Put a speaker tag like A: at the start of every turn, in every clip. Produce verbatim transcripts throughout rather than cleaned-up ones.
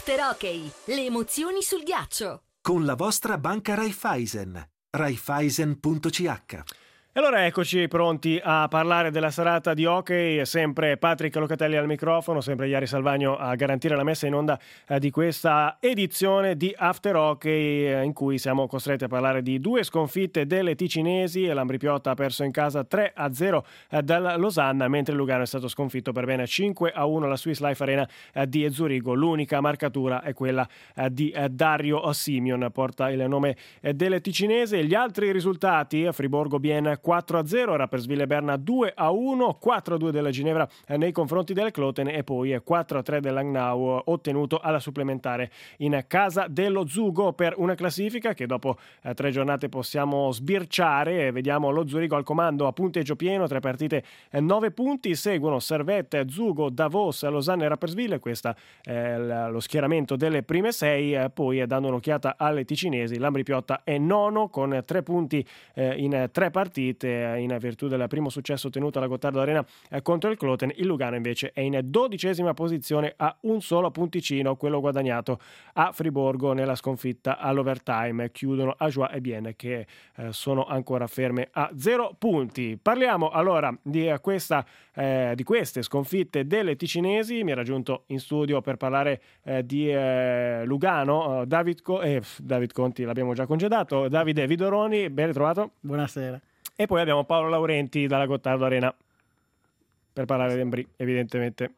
A: After Hockey, le emozioni sul ghiaccio.
B: Con la vostra banca Raiffeisen. Raiffeisen punto c h.
C: E allora eccoci pronti a parlare della serata di hockey, sempre Patrick Locatelli al microfono, sempre Iari Salvagno a garantire la messa in onda eh, di questa edizione di After Hockey, eh, in cui siamo costretti a parlare di due sconfitte delle ticinesi. L'Ambripiotta ha perso in casa tre a zero eh, dal Losanna, mentre Lugano è stato sconfitto per bene cinque a uno alla Swiss Life Arena eh, di Zurigo. L'unica marcatura è quella eh, di eh, Dario Simeon, porta il nome eh, delle ticinesi. Gli altri risultati: Friburgo Bien quattro a zero, Rapperswil Berna due a uno, quattro a due della Ginevra eh, nei confronti del Kloten e poi quattro a tre dell'Agnau ottenuto alla supplementare in casa dello Zugo, per una classifica che dopo eh, tre giornate possiamo sbirciare. Vediamo lo Zurigo al comando a punteggio pieno, tre partite, eh, nove punti. Seguono Servette, Zugo, Davos, Lausanne e Rapperswil. Questo è l- lo schieramento delle prime sei. Eh, poi eh, dando un'occhiata alle ticinesi, l'Ambripiotta è nono con tre punti eh, in tre partite, in virtù del primo successo ottenuto alla Gottardo Arena eh, contro il Kloten. Il Lugano invece è in dodicesima posizione a un solo punticino, quello guadagnato a Friburgo nella sconfitta all'overtime. Chiudono Ajoie e Bienne che eh, sono ancora ferme a zero punti. Parliamo allora di, eh, questa, eh, di queste sconfitte delle ticinesi. Mi ha raggiunto in studio per parlare eh, di eh, Lugano eh, David, Co- eh, David Conti, l'abbiamo già congedato, Davide Vidoroni, ben ritrovato.
D: Buonasera.
C: E poi abbiamo Paolo Laurenti dalla Gottardo Arena per parlare di Embrì, evidentemente.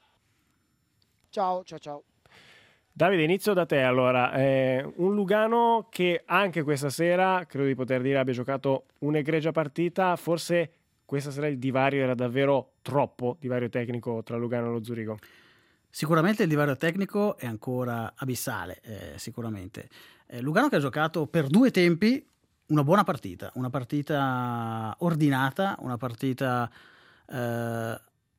E: Ciao, ciao, ciao.
C: Davide, inizio da te allora. Eh, un Lugano che anche questa sera, credo di poter dire, abbia giocato un'egregia partita. Forse questa sera il divario era davvero troppo, divario tecnico tra Lugano e lo Zurigo.
D: Sicuramente il divario tecnico è ancora abissale, eh, sicuramente. Eh, Lugano che ha giocato per due tempi una buona partita, una partita ordinata, una partita eh,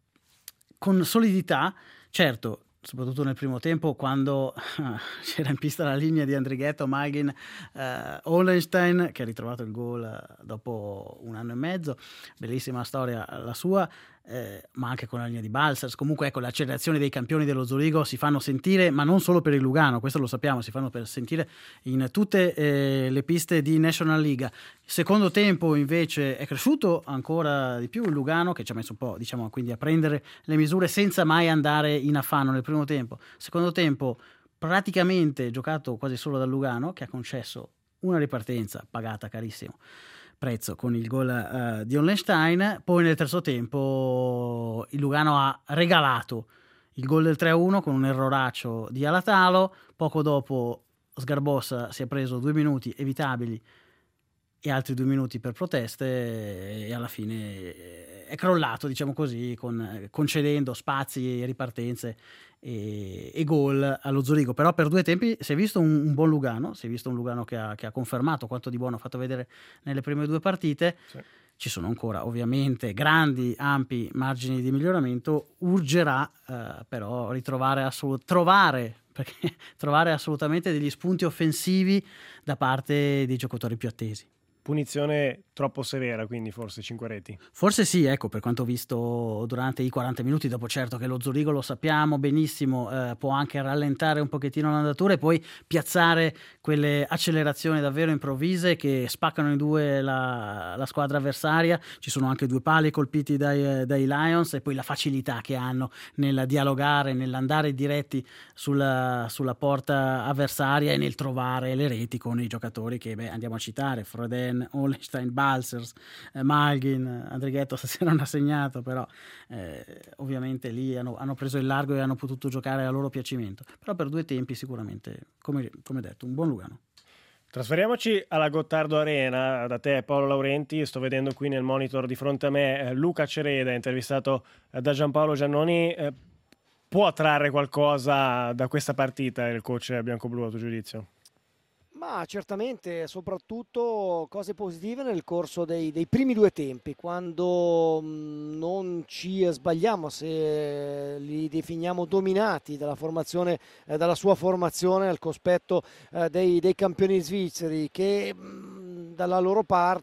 D: con solidità. Certo, soprattutto nel primo tempo, quando c'era in pista la linea di Andrighetto, Malgin, eh, Hollenstein, che ha ritrovato il gol dopo un anno e mezzo. Bellissima storia la sua, eh, ma anche con la linea di Balsers. Comunque ecco, le accelerazioni dei campioni dello Zurigo si fanno sentire, ma non solo per il Lugano, questo lo sappiamo, si fanno per sentire in tutte eh, le piste di National League. Secondo tempo invece è cresciuto ancora di più il Lugano, che ci ha messo un po', diciamo, quindi a prendere le misure senza mai andare in affanno nel primo tempo. Secondo tempo praticamente giocato quasi solo dal Lugano, che ha concesso una ripartenza pagata carissimo prezzo con il gol uh, di Hollenstein. Poi nel terzo tempo il Lugano ha regalato il gol del tre a uno con un erroraccio di Alatalo. Poco dopo Sgarbossa si è preso due minuti evitabili e altri due minuti per proteste, e alla fine è crollato, diciamo così, con, concedendo spazi, ripartenze e, e gol allo Zurigo. Però per due tempi si è visto un, un buon Lugano, si è visto un Lugano che ha, che ha confermato quanto di buono ha fatto vedere nelle prime due partite. Sì. Ci sono ancora ovviamente grandi, ampi margini di miglioramento. Urgerà eh, però ritrovare assolut- trovare perché trovare assolutamente degli spunti offensivi da parte dei giocatori più attesi.
C: Punizione troppo severa, quindi forse cinque reti.
D: Forse sì, ecco, per quanto visto durante i quaranta minuti. Dopo, certo che lo Zurigo, lo sappiamo benissimo, eh, può anche rallentare un pochettino l'andatura e poi piazzare quelle accelerazioni davvero improvvise che spaccano in due la, la squadra avversaria. Ci sono anche due pali colpiti dai, dai Lions, e poi la facilità che hanno nel dialogare, nell'andare diretti sulla, sulla porta avversaria e nel trovare le reti con i giocatori che, beh, andiamo a citare: Froden, Hollenstein, Balsers, eh, Malgin, Andrighetto stasera non ha segnato, però eh, ovviamente lì hanno, hanno preso il largo e hanno potuto giocare a loro piacimento. Però per due tempi sicuramente, come, come detto, un buon Lugano.
C: Trasferiamoci alla Gottardo Arena, da te Paolo Laurenti. Sto vedendo qui nel monitor di fronte a me eh, Luca Cereda, intervistato eh, da Giampaolo Giannoni. Eh, può trarre qualcosa da questa partita il coach bianco-blu, a tuo giudizio?
E: Ma certamente, soprattutto cose positive nel corso dei, dei primi due tempi, quando mh, non ci sbagliamo se li definiamo dominati dalla formazione, eh, dalla sua formazione al cospetto eh, dei, dei campioni svizzeri, che mh, dalla loro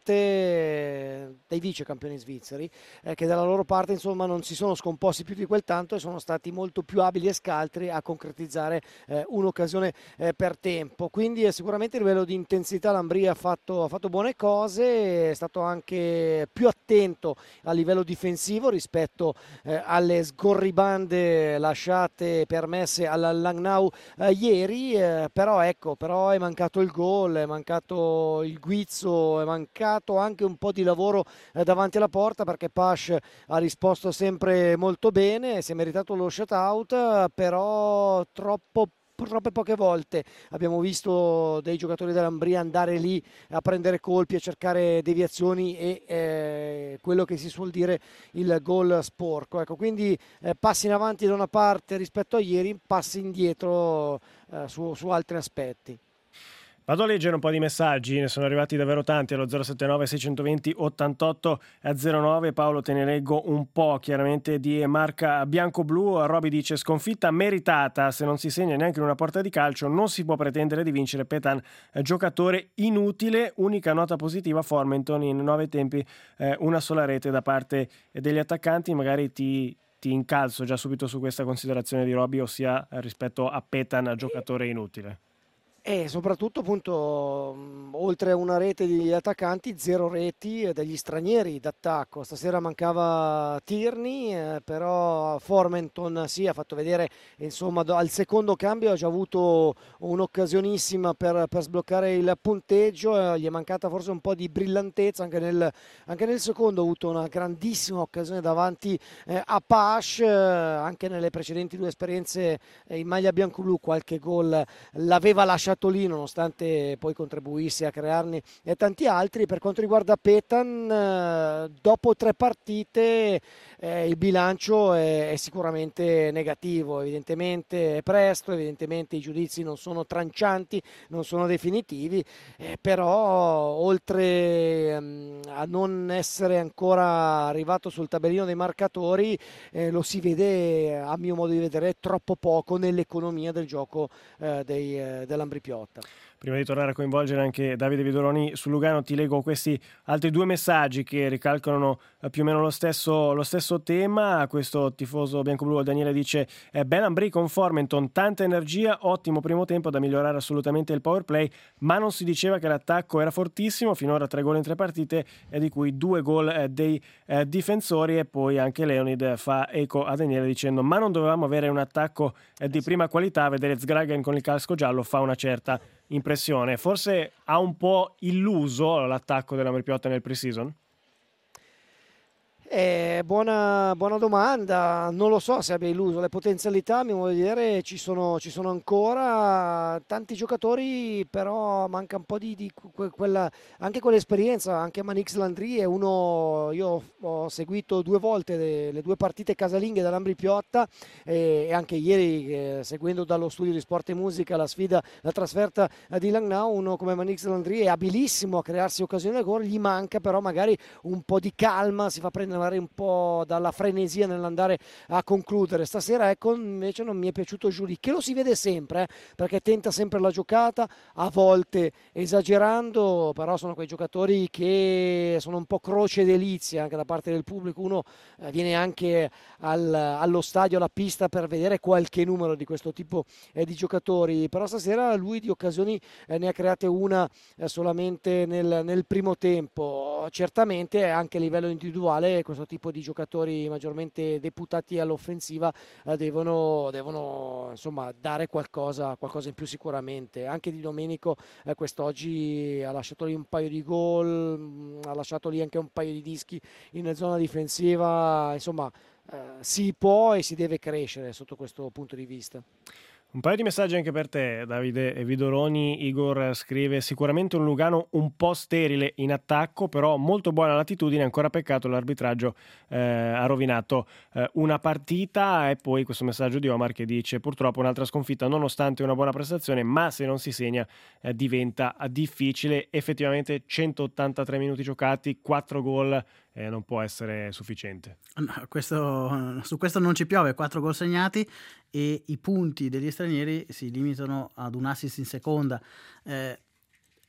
E: parte, dei vice campioni svizzeri, eh, che dalla loro parte insomma non si sono scomposti più di quel tanto e sono stati molto più abili e scaltri a concretizzare eh, un'occasione eh, per tempo. Quindi eh, sicuramente a livello di intensità l'Ambrì ha fatto, ha fatto buone cose, è stato anche più attento a livello difensivo rispetto eh, alle sgorribande lasciate permesse alla Langnau eh, ieri, eh, però ecco, però è mancato il gol, è mancato il guizzo, è mancato anche un po' di lavoro eh, davanti alla porta, perché Pasch ha risposto sempre molto bene, si è meritato lo shutout, però troppo troppe poche volte abbiamo visto dei giocatori dell'Ambrì andare lì a prendere colpi, a cercare deviazioni e eh, quello che si suol dire il gol sporco. Ecco, quindi eh, passi in avanti da una parte rispetto a ieri, passi indietro eh, su, su altri aspetti.
C: Vado a leggere un po' di messaggi, ne sono arrivati davvero tanti allo zero sette nove sei due zero ottantotto zero nove. Paolo, te ne leggo un po', chiaramente di marca bianco-blu. Roby dice: sconfitta meritata, se non si segna neanche in una porta di calcio non si può pretendere di vincere. Petan, giocatore inutile. Unica nota positiva, Formenton in nove tempi eh, una sola rete da parte degli attaccanti. Magari ti, ti incalzo già subito su questa considerazione di Roby, ossia rispetto a Petan, giocatore inutile.
E: E soprattutto appunto mh, oltre a una rete degli attaccanti, zero reti degli stranieri d'attacco. Stasera mancava Tierney, eh, però Formenton sì, ha fatto vedere, insomma, do, al secondo cambio ha già avuto un'occasionissima per, per sbloccare il punteggio, eh, gli è mancata forse un po' di brillantezza anche nel, anche nel secondo. Ha avuto una grandissima occasione davanti eh, a Pasch, eh, anche nelle precedenti due esperienze eh, in maglia bianco-blu qualche gol l'aveva lasciato lì, nonostante poi contribuisse a crearne e tanti altri. Per quanto riguarda Petan, eh, dopo tre partite eh, il bilancio è, è sicuramente negativo. Evidentemente è presto, evidentemente i giudizi non sono trancianti, non sono definitivi, eh, però oltre ehm, a non essere ancora arrivato sul tabellino dei marcatori, eh, lo si vede, a mio modo di vedere, troppo poco nell'economia del gioco eh, dei, eh, dell'Ambrì Piotta.
C: Prima di tornare a coinvolgere anche Davide Vidoroni su Lugano, ti leggo questi altri due messaggi che ricalcano più o meno lo stesso, lo stesso tema. Questo tifoso bianco-blu, Daniele, dice: eh, bel Ambrì con Formenton, tanta energia, ottimo primo tempo, da migliorare assolutamente il power play, ma non si diceva che l'attacco era fortissimo. Finora tre gol in tre partite, eh, di cui due gol eh, dei eh, difensori. E poi anche Leonid fa eco a Daniele dicendo: ma non dovevamo avere un attacco eh, di prima qualità? Vedere Zgragan con il casco giallo fa una certa impressione. Forse ha un po' illuso l'attacco dell'Ambrì Piotta nel pre-season?
E: Eh, buona, buona domanda, non lo so se abbia illuso. Le potenzialità, a mio modo di vedere, ci sono, ci sono ancora tanti giocatori, però manca un po' di, di que, quella, anche quell'esperienza. Anche Manix Landry è uno, io ho seguito due volte le, le due partite casalinghe dell'Ambrì Piotta e, e anche ieri eh, seguendo dallo studio di Sport e Musica la sfida, la trasferta di Langnau. Uno come Manix Landry è abilissimo a crearsi occasioni da gol, gli manca però magari un po' di calma, si fa prendere un po' dalla frenesia nell'andare a concludere. Stasera ecco invece non mi è piaciuto Giuli, che lo si vede sempre eh, perché tenta sempre la giocata, a volte esagerando, però sono quei giocatori che sono un po' croce delizia anche da parte del pubblico. Uno eh, viene anche al, allo stadio, alla pista, per vedere qualche numero di questo tipo eh, di giocatori, però stasera lui di occasioni eh, ne ha create una eh, solamente nel, nel primo tempo. Certamente anche a livello individuale questo tipo di giocatori maggiormente deputati all'offensiva eh, devono, devono insomma dare qualcosa, qualcosa in più sicuramente. Anche Di Domenico eh, quest'oggi ha lasciato lì un paio di gol, mh, ha lasciato lì anche un paio di dischi in zona difensiva. Insomma eh, si può e si deve crescere sotto questo punto di vista.
C: Un paio di messaggi anche per te, Davide Vidoroni. Igor scrive: sicuramente un Lugano un po' sterile in attacco, però molto buona latitudine, ancora peccato l'arbitraggio eh, ha rovinato eh, una partita. E poi questo messaggio di Omar che dice: purtroppo un'altra sconfitta nonostante una buona prestazione, ma se non si segna eh, diventa difficile. Effettivamente centottantatré minuti giocati, quattro gol, eh, non può essere sufficiente.
D: No, questo, su questo non ci piove, quattro gol segnati e i punti degli stranieri si limitano ad un assist in seconda. Eh,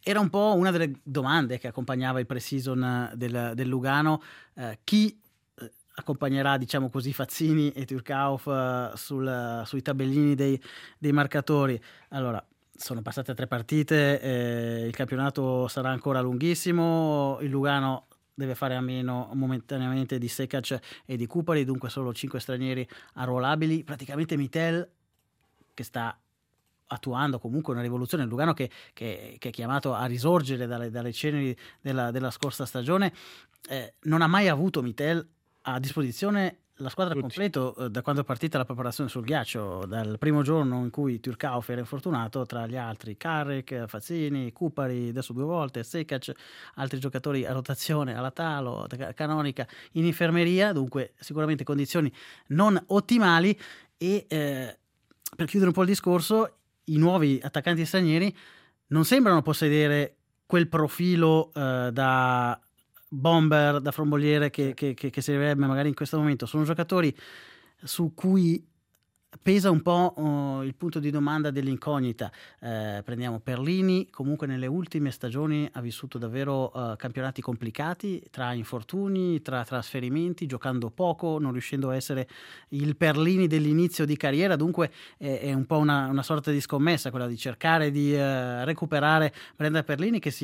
D: era un po' una delle domande che accompagnava il pre-season del, del Lugano, eh, chi eh, accompagnerà, diciamo così, Fazzini e Türkauf eh, sul, sui tabellini dei, dei marcatori. Allora, sono passate tre partite, eh, il campionato sarà ancora lunghissimo, il Lugano deve fare a meno momentaneamente di Sekac e di Kupari, dunque solo cinque stranieri arruolabili. Praticamente Mitel, che sta attuando comunque una rivoluzione, il Lugano che, che, che è chiamato a risorgere dalle, dalle ceneri della, della scorsa stagione, eh, non ha mai avuto Mitel a disposizione la squadra completo eh, da quando è partita la preparazione sul ghiaccio, dal primo giorno in cui Türkauf era infortunato, tra gli altri Carrick, Fazzini, Kupari, adesso due volte, Sekac, altri giocatori a rotazione, alla Talo, Canonica, in infermeria, dunque sicuramente condizioni non ottimali. E eh, per chiudere un po' il discorso, i nuovi attaccanti stranieri non sembrano possedere quel profilo eh, da bomber, da fromboliere che, che, che, che servirebbe magari in questo momento. Sono giocatori su cui pesa un po' uh, il punto di domanda dell'incognita. Eh, prendiamo Perlini, comunque nelle ultime stagioni ha vissuto davvero uh, campionati complicati, tra infortuni, tra trasferimenti, giocando poco, non riuscendo a essere il Perlini dell'inizio di carriera, dunque è, è un po' una, una sorta di scommessa quella di cercare di uh, recuperare Brenda Perlini, che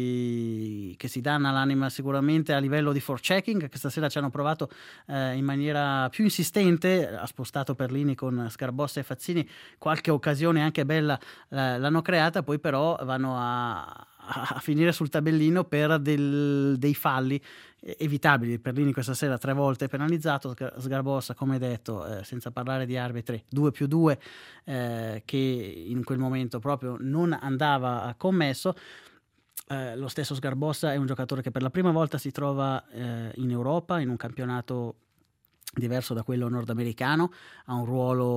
D: si, che si danna l'anima sicuramente a livello di forechecking, che stasera ci hanno provato uh, in maniera più insistente, ha spostato Perlini con Sgarbossa e Fazzini, qualche occasione anche bella eh, l'hanno creata, poi però vanno a, a finire sul tabellino per del, dei falli evitabili. Perlini questa sera tre volte penalizzato, Sgarbossa come detto, eh, senza parlare di arbitri, due più due eh, che in quel momento proprio non andava commesso. Eh, lo stesso Sgarbossa è un giocatore che per la prima volta si trova eh, in Europa, in un campionato diverso da quello nordamericano, ha un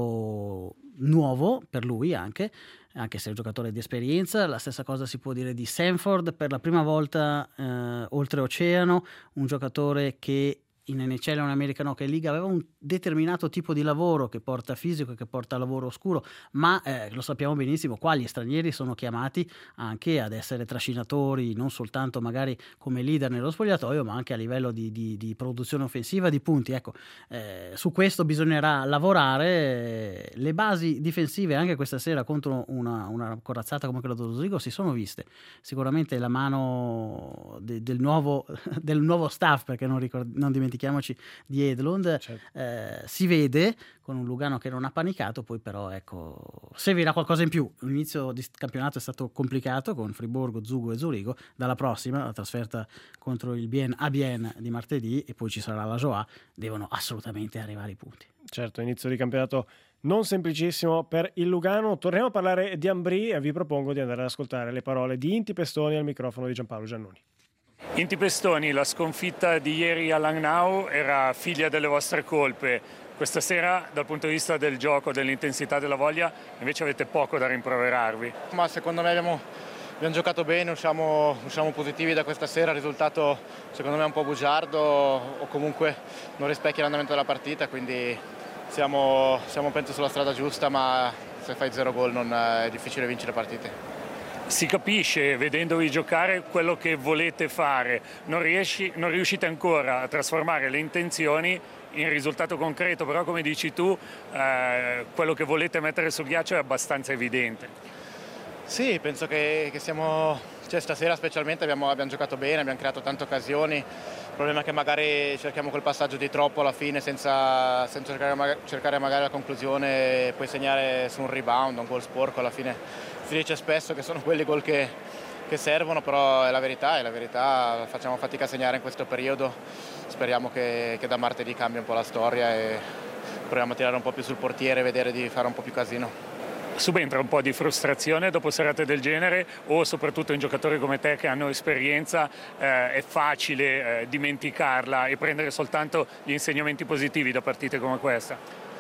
D: ruolo nuovo per lui anche, anche se è un giocatore di esperienza. La stessa cosa si può dire di Sanford, per la prima volta eh, oltreoceano, un giocatore che in N H L o in American Hockey League aveva un determinato tipo di lavoro che porta fisico, che porta lavoro oscuro, ma eh, lo sappiamo benissimo, qua gli stranieri sono chiamati anche ad essere trascinatori, non soltanto magari come leader nello spogliatoio, ma anche a livello di, di, di produzione offensiva, di punti. Ecco, eh, su questo bisognerà lavorare. Le basi difensive anche questa sera contro una, una corazzata come quella dello Zurigo si sono viste. Sicuramente la mano de, del, nuovo, del nuovo staff, perché non, ricord- non dimentichiamo dimentichiamoci di Edlund, certo. eh, si vede con un Lugano che non ha panicato, poi però ecco servirà qualcosa in più. L'inizio di campionato è stato complicato con Friburgo, Zugo e Zurigo, dalla prossima la trasferta contro il Bien a Bien di martedì e poi ci sarà la Joie, devono assolutamente arrivare i punti.
C: Certo, inizio di campionato non semplicissimo per il Lugano. Torniamo a parlare di Ambri e vi propongo di andare ad ascoltare le parole di Inti Pestoni al microfono di Giampaolo Giannoni.
F: Inti Pestoni, la sconfitta di ieri a Langnau era figlia delle vostre colpe. Questa sera, dal punto di vista del gioco, dell'intensità, della voglia, invece avete poco da rimproverarvi.
G: Ma secondo me abbiamo, abbiamo giocato bene, usciamo, usciamo positivi da questa sera. Il risultato secondo me è un po' bugiardo o comunque non rispecchia l'andamento della partita, quindi siamo, siamo penso sulla strada giusta, ma se fai zero gol non è difficile vincere partite.
F: Si capisce, vedendovi giocare, quello che volete fare. Non, riesci, non riuscite ancora a trasformare le intenzioni in risultato concreto, però come dici tu, eh, quello che volete mettere sul ghiaccio è abbastanza evidente.
G: Sì, penso che, che siamo, cioè stasera specialmente abbiamo, abbiamo giocato bene, abbiamo creato tante occasioni. Il problema è che magari cerchiamo quel passaggio di troppo alla fine senza, senza cercare, cercare magari la conclusione e poi segnare su un rebound, un gol sporco. Alla fine si dice spesso che sono quelli gol che, che servono, però è la verità, è la verità, facciamo fatica a segnare in questo periodo. Speriamo che, che da martedì cambi un po' la storia e proviamo a tirare un po' più sul portiere e vedere di fare un po' più casino.
F: Subentra un po' di frustrazione dopo serate del genere, o soprattutto in giocatori come te che hanno esperienza eh, è facile eh, dimenticarla e prendere soltanto gli insegnamenti positivi da partite come questa?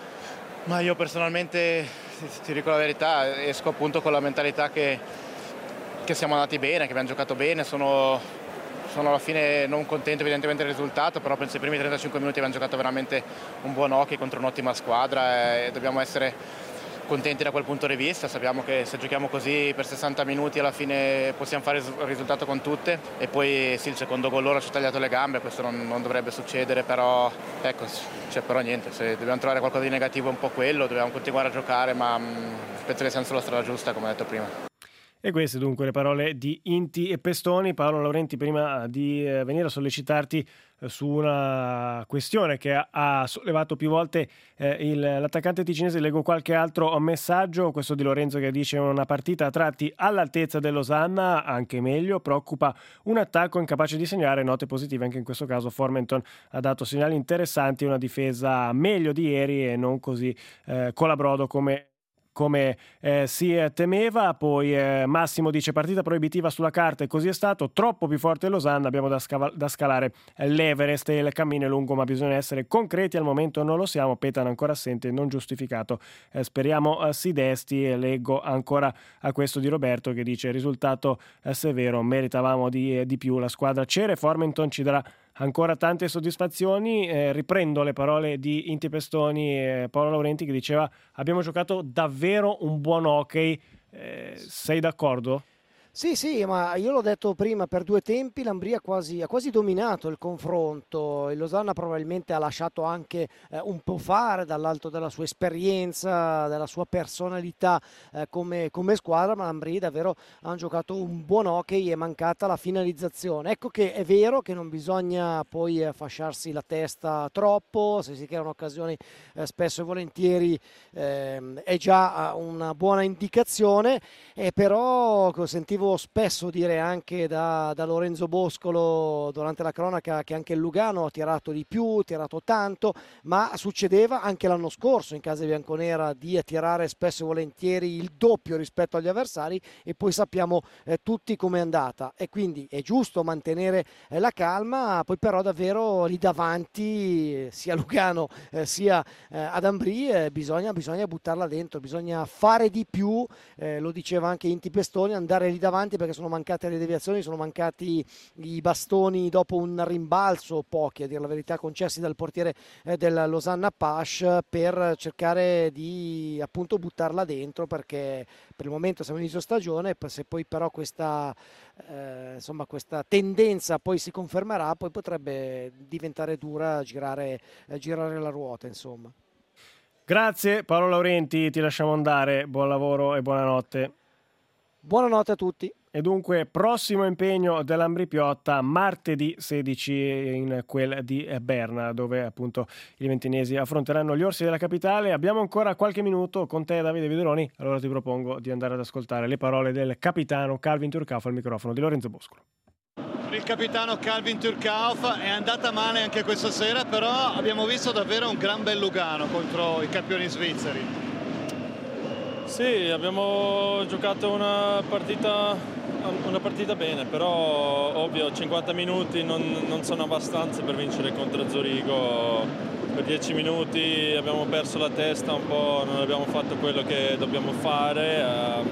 G: Ma io personalmente, ti dico la verità, esco appunto con la mentalità che, che siamo andati bene, che abbiamo giocato bene. Sono, sono alla fine non contento evidentemente del risultato, però penso che i primi trentacinque minuti abbiamo giocato veramente un buon hockey contro un'ottima squadra e dobbiamo essere contenti da quel punto di vista, sappiamo che se giochiamo così per sessanta minuti alla fine possiamo fare il risultato con tutte, e poi sì, il secondo gol loro ci ha tagliato le gambe, questo non, non dovrebbe succedere, però ecco, cioè, però niente, se dobbiamo trovare qualcosa di negativo è un po' quello, dobbiamo continuare a giocare, ma mh, penso che siamo sulla strada giusta, come ho detto prima.
C: E queste dunque le parole di Inti e Pestoni. Paolo Laurenti, prima di venire a sollecitarti su una questione che ha sollevato più volte eh, il, l'attaccante ticinese, leggo qualche altro messaggio, questo di Lorenzo che dice: una partita a tratti all'altezza dell'Osanna, anche meglio, preoccupa un attacco incapace di segnare, note positive anche in questo caso. Formenton ha dato segnali interessanti, una difesa meglio di ieri e non così eh, colabrodo come come eh, si temeva. Poi eh, Massimo dice: partita proibitiva sulla carta, e così è stato, troppo più forte Losanna, abbiamo da, scaval- da scalare l'Everest e il cammino è lungo, ma bisogna essere concreti, al momento non lo siamo. Petan ancora assente, non giustificato, eh, speriamo eh, si desti. E leggo ancora a questo di Roberto che dice: risultato eh, severo, meritavamo di, eh, di più, la squadra c'era, Formenton ci darà ancora tante soddisfazioni. Eh, riprendo le parole di Inti Pestoni e Paolo Laurenti che diceva: abbiamo giocato davvero un buon hockey. Eh, sei d'accordo?
E: Sì, sì, ma io l'ho detto prima, per due tempi l'Ambria quasi, ha quasi dominato il confronto. Il Losanna probabilmente ha lasciato anche eh, un po' fare dall'alto della sua esperienza, della sua personalità eh, come, come squadra, ma l'Ambria davvero hanno giocato un buon hockey, è mancata la finalizzazione. Ecco che è vero che non bisogna poi eh, fasciarsi la testa troppo, se si creano occasioni eh, spesso e volentieri eh, è già una buona indicazione, eh, però sentivo spesso dire anche da, da Lorenzo Boscolo durante la cronaca che anche il Lugano ha tirato di più, ha tirato tanto, ma succedeva anche l'anno scorso in casa bianconera di tirare spesso e volentieri il doppio rispetto agli avversari, e poi sappiamo eh, tutti com'è andata, e quindi è giusto mantenere eh, la calma. Poi però davvero lì davanti sia Lugano eh, sia eh, ad Ambrì eh, bisogna, bisogna buttarla dentro, bisogna fare di più, eh, lo diceva anche Inti Pestoni, andare lì davanti, perché sono mancate le deviazioni, sono mancati i bastoni dopo un rimbalzo, pochi a dire la verità, concessi dal portiere eh, del Losanna Pash, per cercare di appunto buttarla dentro, perché per il momento siamo in inizio stagione, se poi però questa eh, insomma questa tendenza poi si confermerà, poi potrebbe diventare dura girare, eh, girare la ruota, insomma.
C: Grazie Paolo Laurenti, ti lasciamo andare, buon lavoro e buonanotte.
E: Buonanotte a tutti.
C: E dunque prossimo impegno dell'Ambrì Piotta martedì sedici in quel di Berna, dove appunto i ventinesi affronteranno gli orsi della capitale. Abbiamo ancora qualche minuto con te, Davide Videroni, allora ti propongo di andare ad ascoltare le parole del capitano Calvin Turcauf al microfono di Lorenzo Boscolo.
H: Il capitano Calvin Turcauf, è andata male anche questa sera, però abbiamo visto davvero un gran bel Lugano contro i campioni svizzeri.
I: Sì, abbiamo giocato una partita, una partita bene, però ovvio cinquanta minuti non, non sono abbastanza per vincere contro Zurigo. Per dieci minuti abbiamo perso la testa un po', non abbiamo fatto quello che dobbiamo fare. Ehm,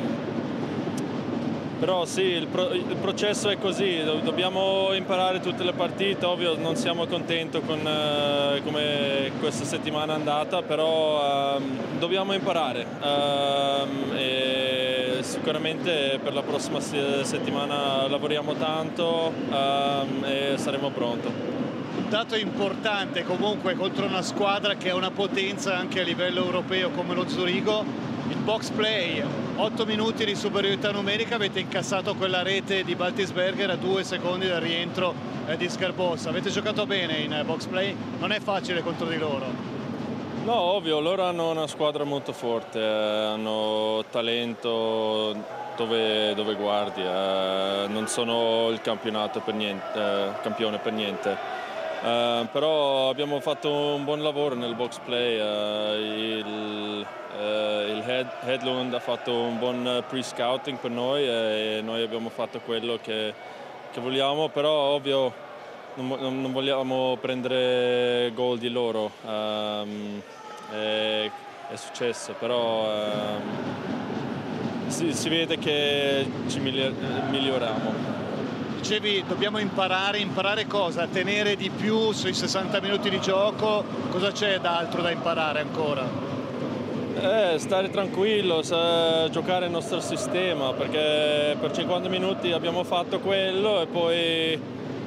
I: Però sì, il, pro, il processo è così, dobbiamo imparare tutte le partite, ovvio non siamo contenti con eh, come questa settimana è andata, però ehm, dobbiamo imparare ehm, e sicuramente per la prossima settimana lavoriamo tanto ehm, e saremo pronti.
H: Un dato importante comunque contro una squadra che è una potenza anche a livello europeo come lo Zurigo, il box play, otto minuti di superiorità numerica, avete incassato quella rete di Baltisberger a due secondi dal rientro eh, di Sgarbossa. Avete giocato bene in eh, box play, non è facile contro di loro.
I: No, ovvio, loro hanno una squadra molto forte, eh, hanno talento dove, dove guardi, eh, non sono il campionato per niente, eh, campione per niente. Uh, però abbiamo fatto un buon lavoro nel box play, uh, il, uh, il head, Hedlund ha fatto un buon pre-scouting per noi e noi abbiamo fatto quello che, che vogliamo, però ovvio non, non vogliamo prendere gol di loro, um, è, è successo, però um, si, si vede che ci miglioriamo.
H: Dicevi, dobbiamo imparare, imparare cosa? Tenere di più sui sessanta minuti di gioco? Cosa c'è d'altro da imparare ancora?
I: Eh, stare tranquillo, sa- giocare il nostro sistema, perché per cinquanta minuti abbiamo fatto quello e poi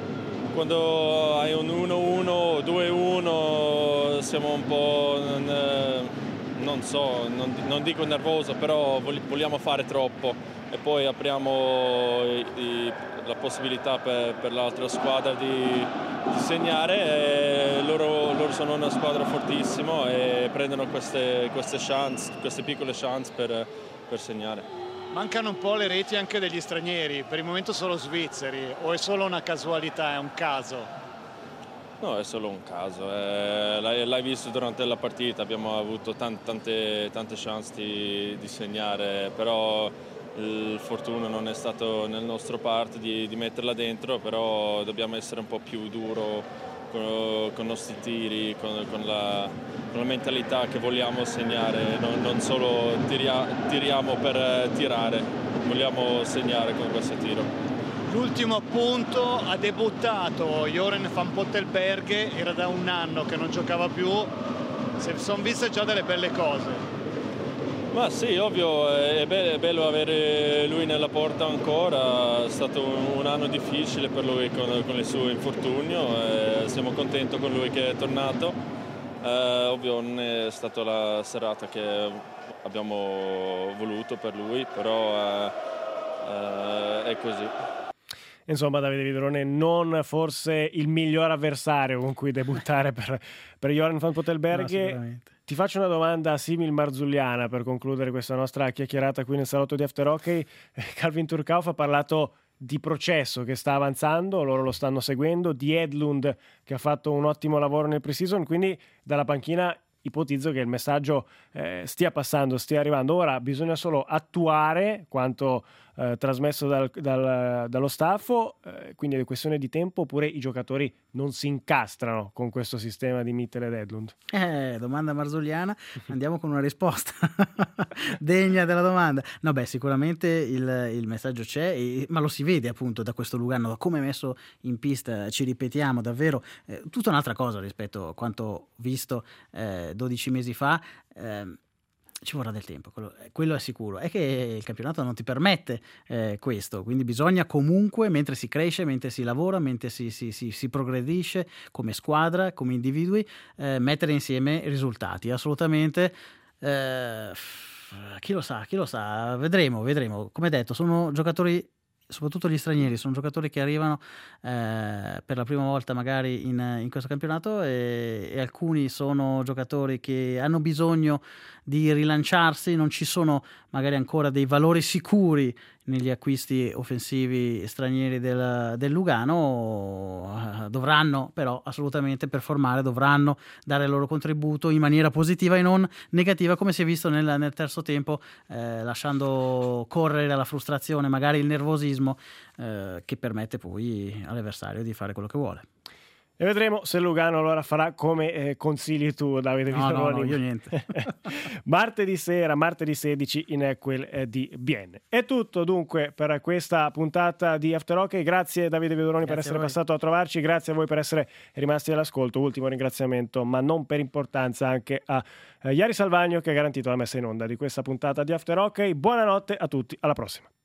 I: quando hai un uno uno, due uno siamo un po', non, non so, non, non dico nervoso, però vogliamo fare troppo e poi apriamo i, i, la possibilità per, per l'altra squadra di, di segnare. E loro, loro sono una squadra fortissima e prendono queste, queste chance, queste piccole chance per, per segnare.
H: Mancano un po' le reti anche degli stranieri, per il momento solo svizzeri, o è solo una casualità, è un caso?
I: No, è solo un caso, eh, l'hai, l'hai visto durante la partita, abbiamo avuto tante, tante, tante chance di, di segnare, però il fortuna non è stato nel nostro parte di, di metterla dentro, però dobbiamo essere un po' più duro con, con i nostri tiri, con, con, la, con la mentalità che vogliamo segnare, non, non solo tiria, tiriamo per tirare, vogliamo segnare con questo tiro.
H: L'ultimo appunto, ha debuttato Joren van Pottelberghe, era da un anno che non giocava più, si sono viste già delle belle cose.
I: Ma sì, ovvio, è bello, è bello avere lui nella porta ancora, è stato un, un anno difficile per lui con, con il suo infortunio, e siamo contenti con lui che è tornato. Eh, ovvio non è stata la serata che abbiamo voluto per lui, però eh, eh, è così.
C: Insomma, Davide Vidrone non forse il miglior avversario con cui debuttare per, per Joren van Pottelberghe.
D: No,
C: ti faccio una domanda simil marzulliana per concludere questa nostra chiacchierata qui nel salotto di After Hockey. Calvin Turcauf ha parlato di processo che sta avanzando, loro lo stanno seguendo, di Edlund che ha fatto un ottimo lavoro nel pre-season, quindi dalla panchina ipotizzo che il messaggio eh, stia passando, stia arrivando. Ora bisogna solo attuare quanto eh, trasmesso dal, dal, dallo staff, eh, quindi è questione di tempo, oppure i giocatori non si incastrano con questo sistema di Mittel ed Edlund?
D: Eh, domanda marzulliana, andiamo con una risposta degna della domanda. No, beh, sicuramente il, il messaggio c'è, e, ma lo si vede appunto da questo Lugano, da come è messo in pista, ci ripetiamo davvero, eh, tutta un'altra cosa rispetto a quanto visto eh, dodici mesi fa. eh, Ci vorrà del tempo, quello, quello è sicuro. È che il campionato non ti permette eh, questo, quindi bisogna comunque, mentre si cresce, mentre si lavora, mentre si, si, si, si progredisce come squadra, come individui, eh, mettere insieme risultati. Assolutamente. Eh, chi lo sa, chi lo sa, vedremo, vedremo. Come detto, sono giocatori, soprattutto gli stranieri, sono giocatori che arrivano eh, per la prima volta magari in, in questo campionato, e, e alcuni sono giocatori che hanno bisogno di rilanciarsi, non ci sono magari ancora dei valori sicuri negli acquisti offensivi stranieri del, del Lugano. Dovranno però assolutamente performare, dovranno dare il loro contributo in maniera positiva e non negativa, come si è visto nel, nel terzo tempo, eh, lasciando correre la frustrazione, magari il nervosismo, eh, che permette poi all'avversario di fare quello che vuole.
C: E vedremo se Lugano allora farà come eh, consigli tu, Davide
D: No,
C: Vidroni.
D: no, no, io niente.
C: Martedì sera, martedì sedici in quel eh, di Bienne. È tutto dunque per questa puntata di After Hockey. Grazie Davide Vidroni per essere passato a trovarci, grazie a voi per essere rimasti all'ascolto. Ultimo ringraziamento, ma non per importanza, anche a eh, Iari Salvagno che ha garantito la messa in onda di questa puntata di After Hockey. Buonanotte a tutti, alla prossima.